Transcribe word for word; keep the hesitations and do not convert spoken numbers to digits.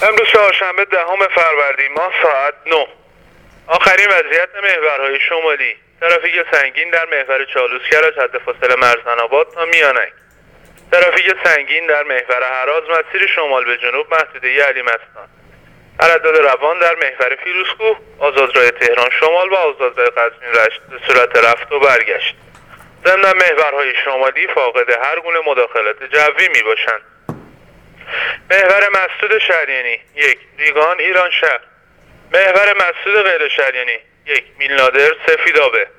امروز چهارشنبه دهم فروردین ماه ساعت نه. آخرین وضعیت محورهای شمالی: ترافیک سنگین در محور چالوسکر از حد فاصله مرزن‌آباد تا میانک. ترافیک سنگین در محور هراز مسیر شمال به جنوب محدوده علی مستان. تردد روان در محور فیروزکوه، آزادراه تهران شمال و آزادراه قزوین رشت به صورت رفت و برگشت. ضمن محورهای شمالی فاقد هر گونه مداخلات جوی می باشند. محور مسدود شریانی: یک ریگان ایران شهر. محور مسدود غیر شریانی: یک میلنادر سفیدآبه.